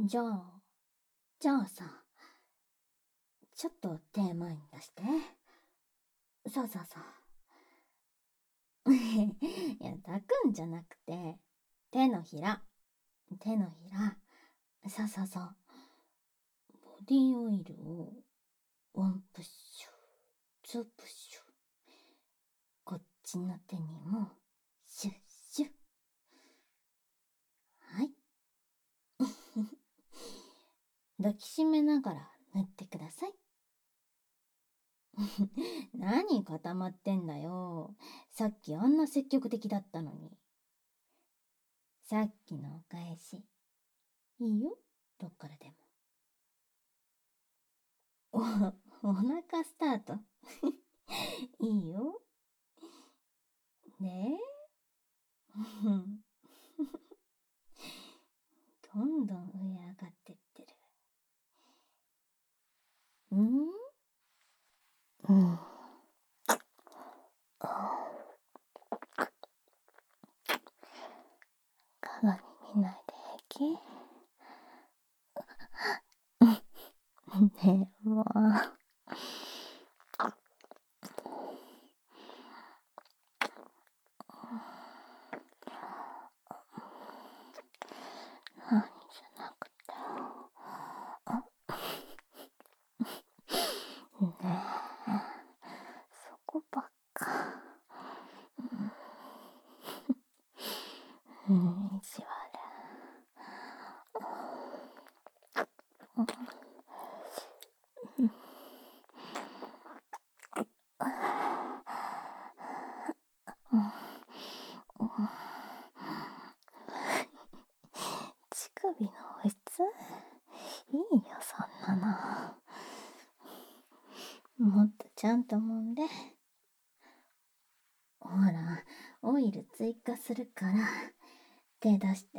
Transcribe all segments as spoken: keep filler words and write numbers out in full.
じゃあ、じゃあさ、ちょっと手前に出して。そうそうそう。いや、抱くんじゃなくて、手のひら、手のひら。そうそうそう。ボディオイルをワンプッシュ、ツープッシュ。こっちの手にも、シュッシュ。はい。抱きしめながら塗ってください。何固まってんだよ。さっきあんな積極的だったのに。さっきのお返し。いいよ、どっからでも。お、お腹スタート。いいよ。ねえ。どんどん上上がってってる。うんうん。鏡見ないで平気？ねえ、もう。何じゃなくて。ねえ、そこばっか。うん、意地悪。乳首のおいついいよ、そんなの。もっとちゃんと揉んで。ほら、オイル追加するから、手出して。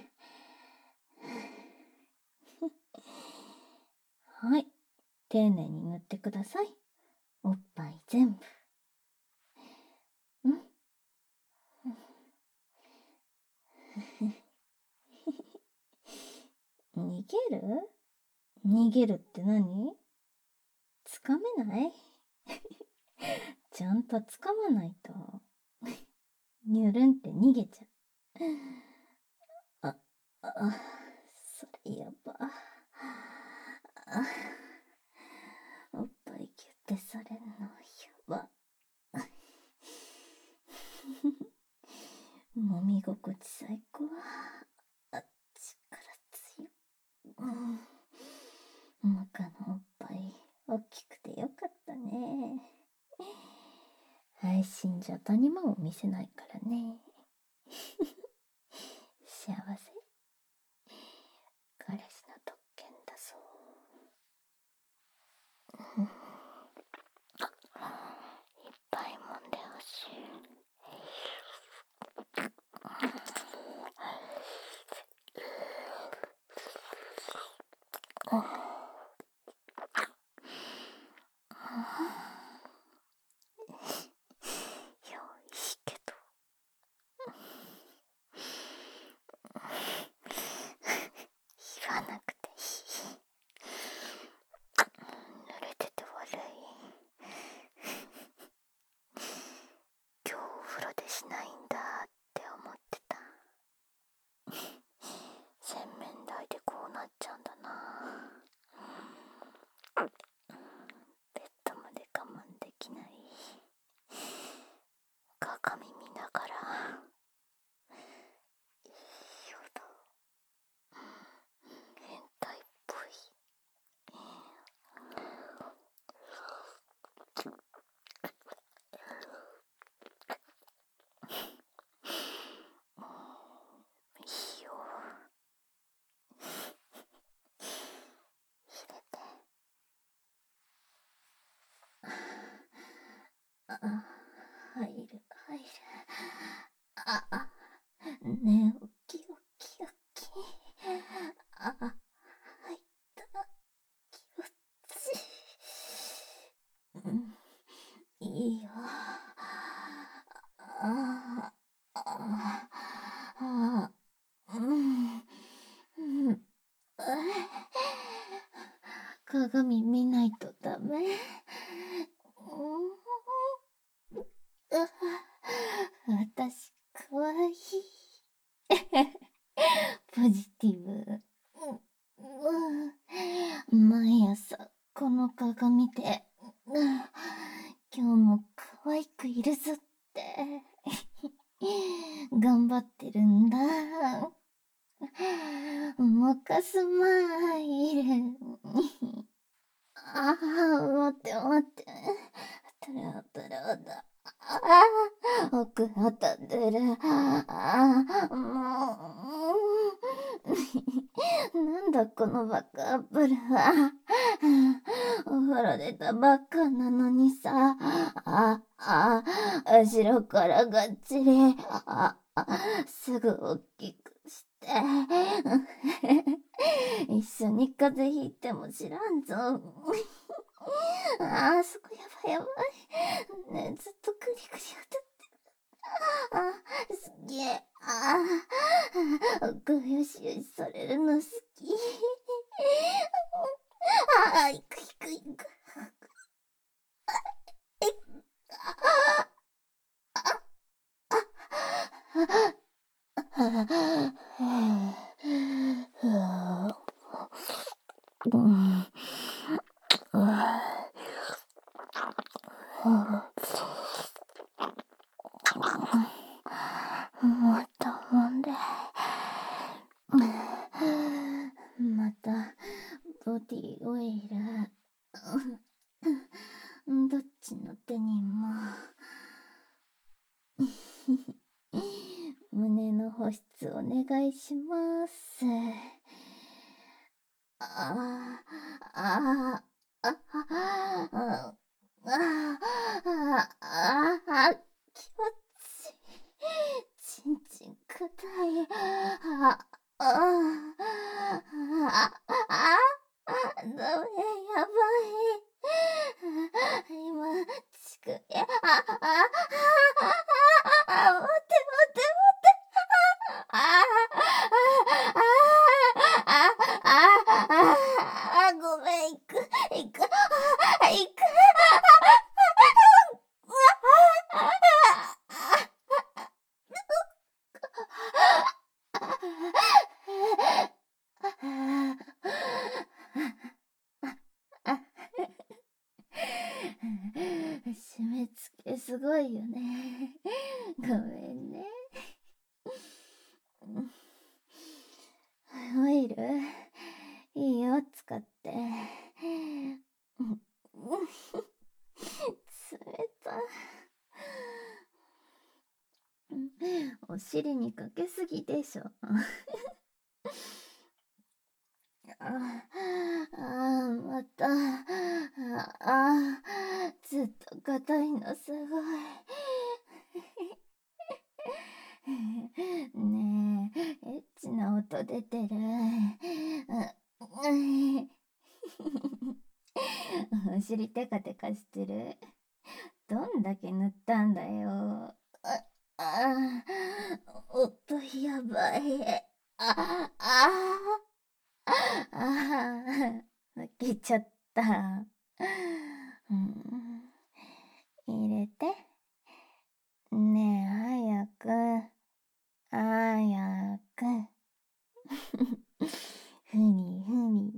はい、丁寧に塗ってください。おっぱい全部。うん。逃げる？逃げるって何？つかめない？ちゃんとつかまないと。ニュルンって逃げちゃう。あ、あ、それやば。あ、おっぱいギュッてされるのやば。揉み心地最高。あっちから強い。うん。マカのおっぱい大きくてよかったね。配信じゃ谷間を見せないからね。幸せ？彼氏の特権だぞ。いっぱい揉んでほしい。よ、いいけど。 鏡見ないとダメ。私かわいい。ポジティブ。毎朝この鏡で今日も可愛くいるぞって頑張ってるんだ。モカスマイル。ああ、待って待って。トラトラだ。ああ、奥当たってる。ああ、もう。なんだこのバカアップルは。お風呂出たばっかなのにさ。ああ、後ろからがっちり。ああ、すぐ大きくして。一緒に風邪ひいても知らんぞ。ああ、そこやばいやばい。ねえ、ずっとクリクリ当たってる。ああ、すげえ。ああ、奥よしよしされるの好き。ああ、いくいくいく。もっともんで。またボディオイル。どっちの手にも。胸の保湿お願いします。ああ、ああ、ああ、ああ、あ、気持ちいい。ちんちん硬い。ああ、ああ、ああ、ダメ、やばい。今、ちくえ、あ、あ、あ、あ、待って待って待って。ああ、ああ、ああ、ごめん、行く、行く、行く。締め付けすごいよね。ごめんね。オイルいいよ、使って。冷たい。お尻にかけすぎでしょ。ああ、また。ああ、ずっと硬いのすごい。ねえ、エッチな音出てる。お尻テカテカしてる。どんだけ塗ったんだよ。ああ、音やばい。ああ、ああ、負けちゃった。うん、入れて。ねえ、早く。早く。ふにふに。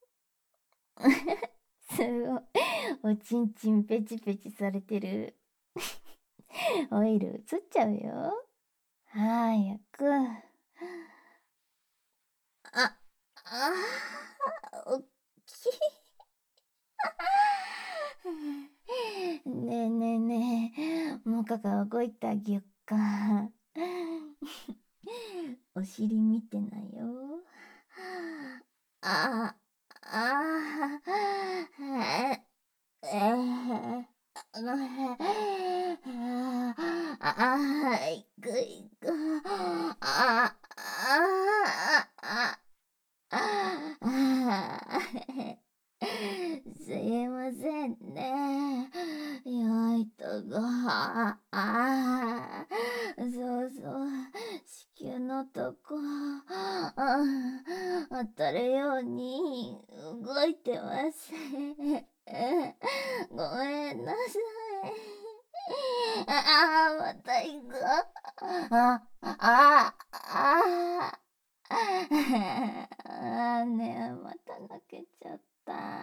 すごい。おちんちんペチペチされてる。オイル移っちゃうよ。早く。あ、あー、おっきい。ねえねえねえ、モカが動いてあげよっか。お尻見てなよ。あ、あ、え、え、あ、いくいく。あ、あ、あ、あ、すいませんね。よいとご、あ、あ、そうそう、子宮のとこ、あ、 当たるように動いてます。ごめんなさい。ああ、また行く。あ、あ、あ、あ、ねえ、また泣けちゃった。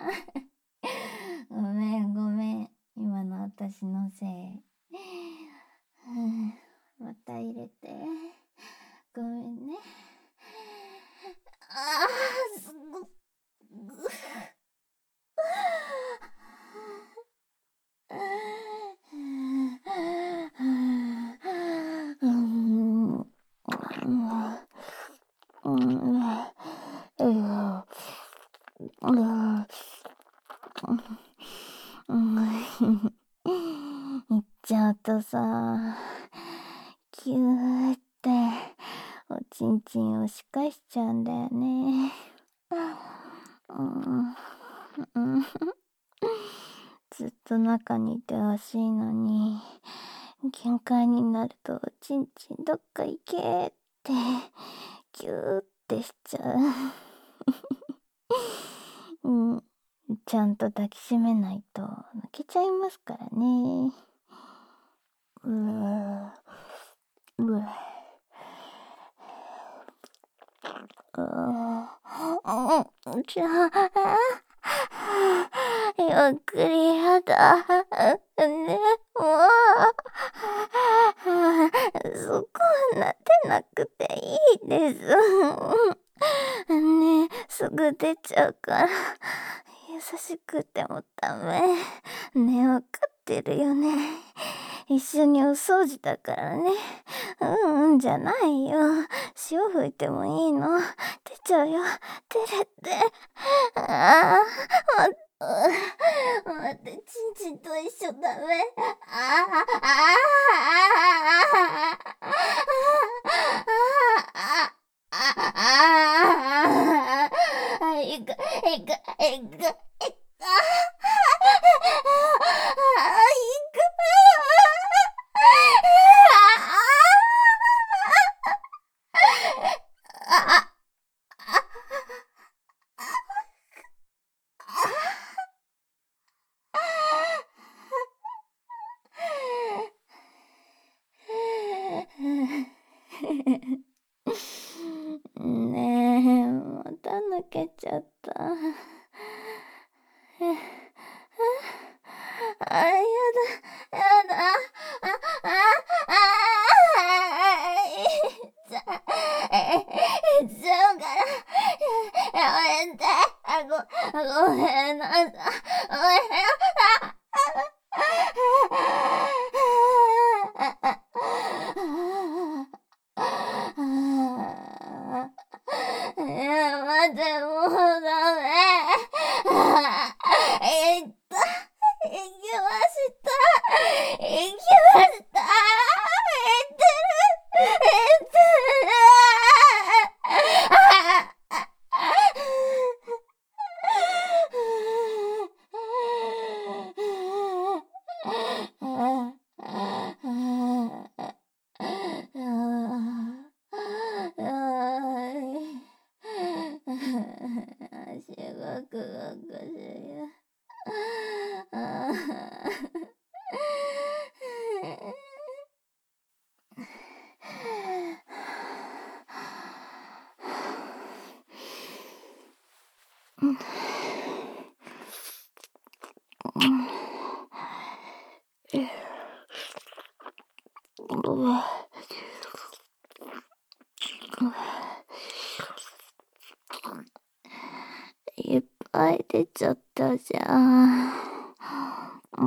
ごめんごめん。今の私のせい。また入れて。ごめんね。ああ、すごく。行っちゃうとさ、キューっておちんちん押し返しちゃうんだよね。うん、ずっと中にいてほしいのに、限界になるとおちんちんどっか行けってキューってしちゃう。うん、ちゃんと抱きしめないと泣けちゃいますからね。うーうーうーじゃあゆっくりやだね、もうそこはなってなくていいですね、すぐ出ちゃうから優しくてもダメね、わかってるよね。一緒にお掃除だからね。うんうんじゃないよ。塩吹いてもいいの。出ちゃうよ。照れて。ああ、待って、ちんちんと一緒ダメ。ああ、ああ、あいく、いく、いく、いく。ねえ、また抜けちゃった。あ、やだ、やだ、あ、あ、あ、いっちゃ、いっちゃうから、やめて、あ、ご、ごめんなさい、ごめんなさい。いや、待って、もうダメ。いった。行きました。行きました。行ってる。行って足がくがくしい。あいっぱい出ちゃったじゃん。うん。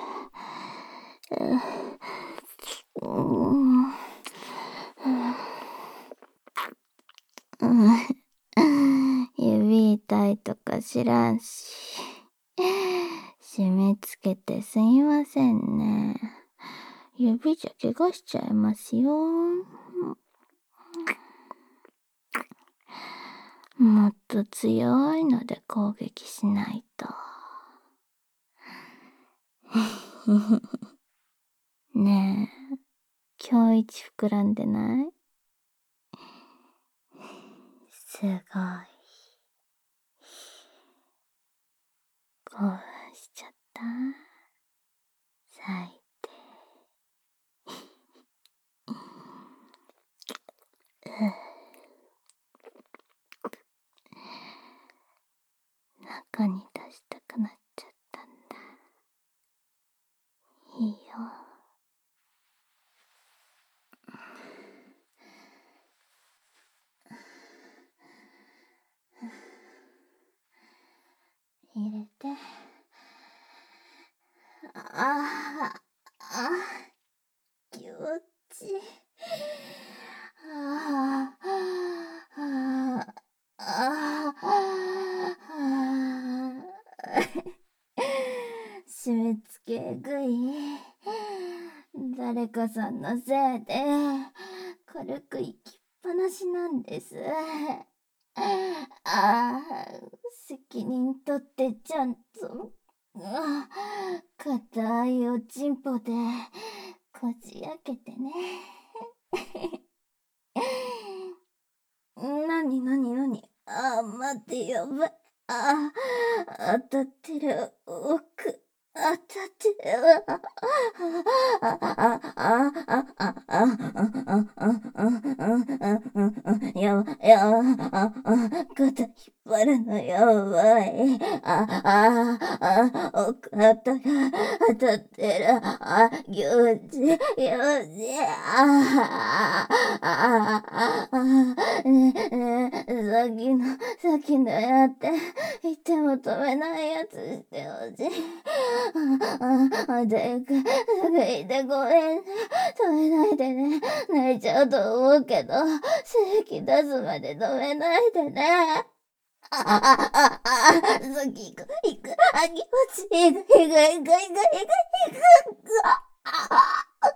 指痛いとか知らんし。締め付けてすいませんね。指じゃ怪我しちゃいますよ。もっと強いので攻撃しないと。ねえ、今日一膨らんでない？ すごい。興奮しちゃった。最低。中に出したくなっちゃったんだ。いいよ。入れて。ああ、ああ、気持ちいい。ああ、ああ、ああ、締め付けえぐい。誰かさんのせいで軽く行きっぱなしなんです。ああ、責任取ってちゃんと、あ硬いおちんぽでこじ開けてね。なになになに、あ、待って、やばい。あ、当たってる。奥、当たってる。あ、あ、あ、あ、あ、あ、あ、あ、あ、あ、やばい、やばい、あ、あ、肩引っ張るのやばい。あ、あ、あ、奥、肩が当たってる。あ、気持ちいい、気持ちいい。あ、あ、あ、あ、あ、ねえ、ねえ、さっきの、さっきのやって、言っても止めないやつしてほしい。あ、あ、あ、てか、すぐ言ってごめんね。止めないでね。泣いちゃうと思うけど、咳出すまで止めないでね。あ、あ、あ、あ、さっき行く、行く、あ、気持ちいい、行く、行く、行く、行く、行く、行く、あ、あ、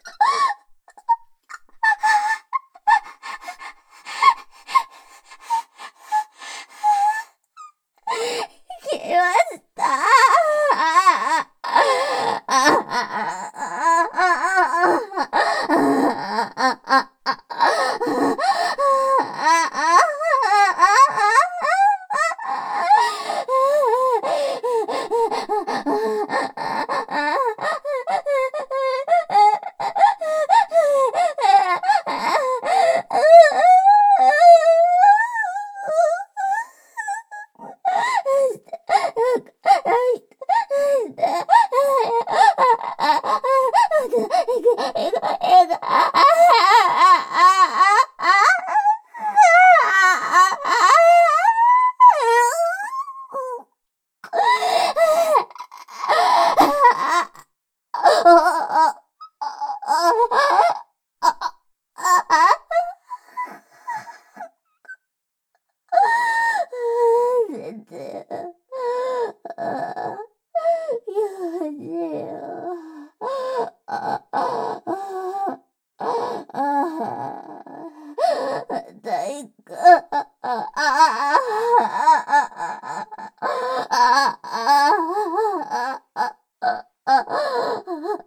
来ました。あ、あ、あ、あ、全然。ああ、やめてよ。ああ、ああ、ああ、誰か、ああ、ああ、ああ、ああ、ああ、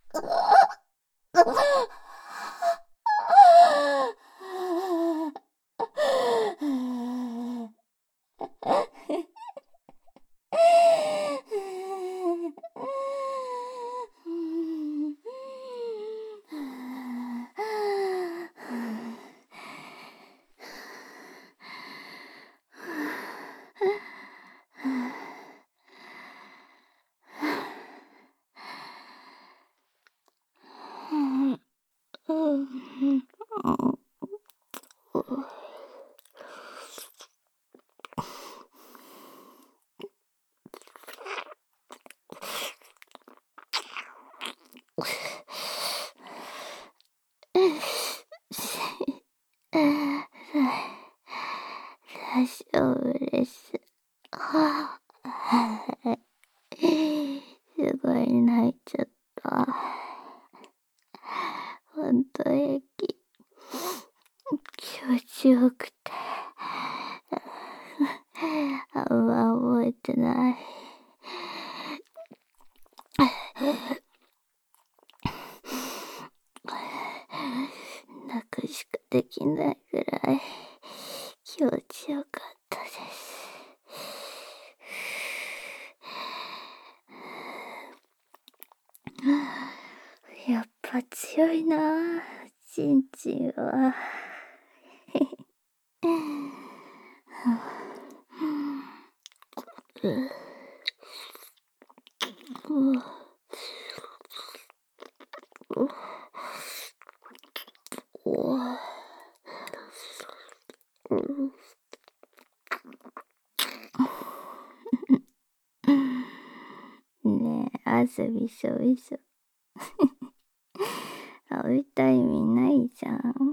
大丈夫です。すごい泣いちゃった。ほんと平気。気持ちよくて。あんま覚えてない。泣くしかできないぐらい気気持ちよかったです。やっぱ強いなぁ、ちんちんは。ねえ、汗びしょびしょ。会いたい意味ないじゃん。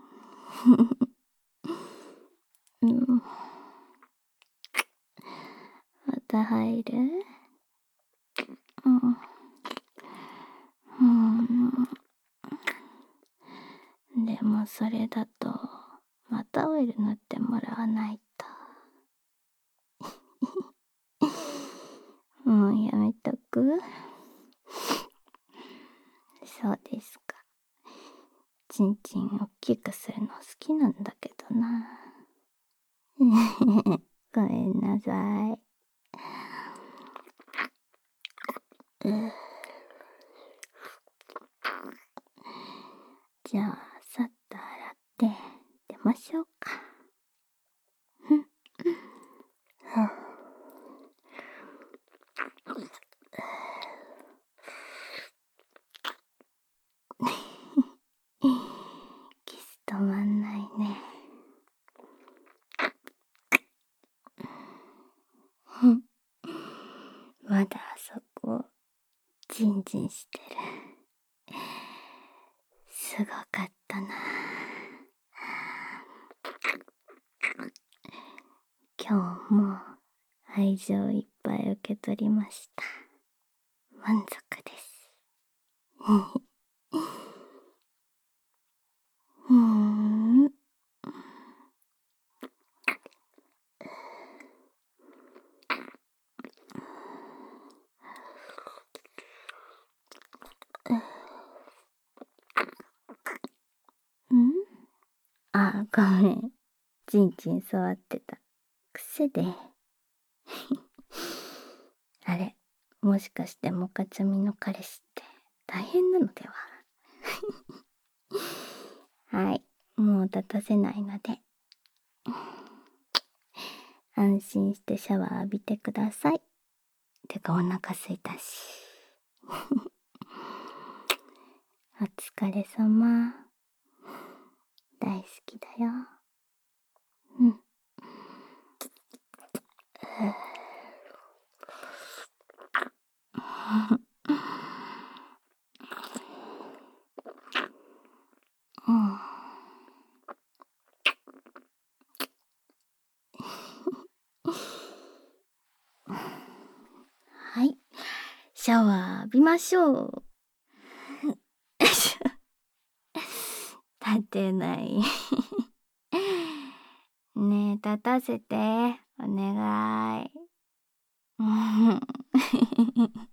うん、また入る？うん。うん。でもそれだと、またオイル塗ってもらわないと。もうやめとく？そうですか。ちんちんおっきくするの好きなんだけどな。ごめんなさい。じゃあ、さっと洗って出ましょうか。キス止まんないね。まだあそこ、ジンジンしてる。すごかったな。今日も愛情いっぱい受け取りました。満足です。うーん。ん？あ、ごめん。ちんちん触ってた。癖で。あれ、もしかしてモカチャミの彼氏って大変なのでは？はい、もう立たせないので。安心してシャワー浴びてください。てかお腹すいたし。お疲れ様。大好きだよ。うん。うん。はい。シャワー浴びましょう。立てない。ねえ、立たせて。お願い。